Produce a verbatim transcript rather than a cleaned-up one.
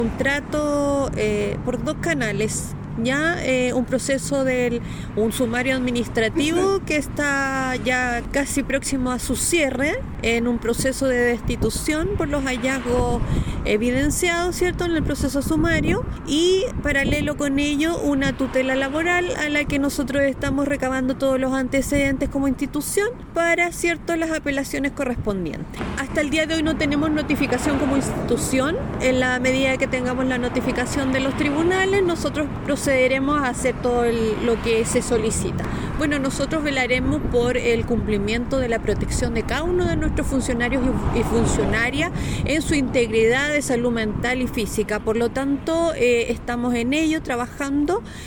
Un trato eh, por dos canales. Ya eh, un proceso de un sumario administrativo que está ya casi próximo a su cierre, en un proceso de destitución por los hallazgos evidenciados, ¿cierto?, en el proceso sumario, y paralelo con ello una tutela laboral a la que nosotros estamos recabando todos los antecedentes como institución para, ¿cierto?, las apelaciones correspondientes. Hasta el día de hoy no tenemos notificación como institución. En la medida que tengamos la notificación de los tribunales, nosotros procederemos a hacer todo el, lo que se solicita. Bueno, nosotros velaremos por el cumplimiento de la protección de cada uno de nuestros funcionarios y, y funcionarias en su integridad de salud mental y física. Por lo tanto, eh, estamos en ello trabajando